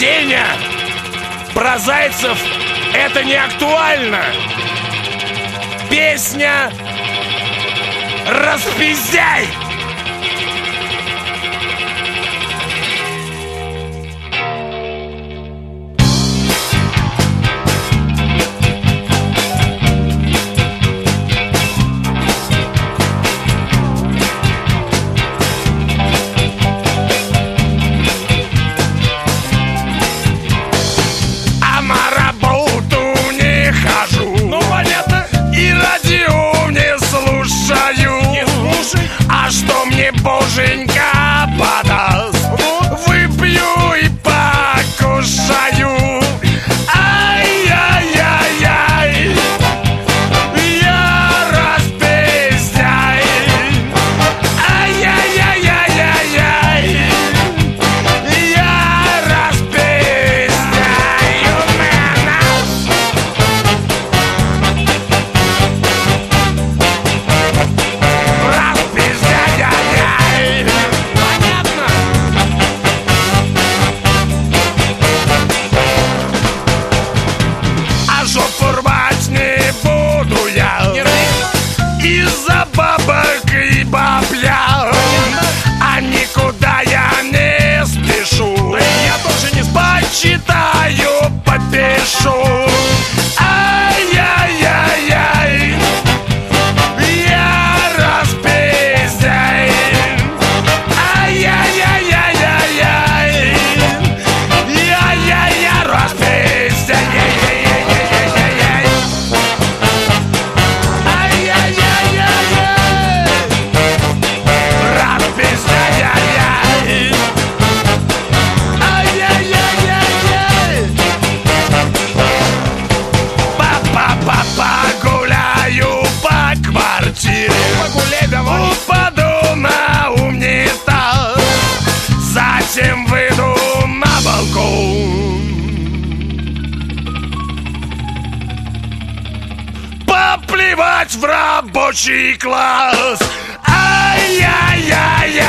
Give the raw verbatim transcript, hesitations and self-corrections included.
Сеня, про зайцев это не актуально. Песня «Распиздяй». Боженька подаст, выпью и покушаю. Ай-яй-яй-яй, я распиздяй. Ай-яй-яй-яй-яй, я распиздяй. Из-за бабок и бабля, а никуда я не спешу. Да и я тоже не спешу. Почитаю, попишу. Ай-яй-яй-яй, я распиздяй. Ай-яй-яй-яй-яй, я-я-я распиздяй. Погуляй давай. Упаду на унитаз, затем выйду на балкон. Поплевать в рабочий класс. Ай-яй-яй-яй.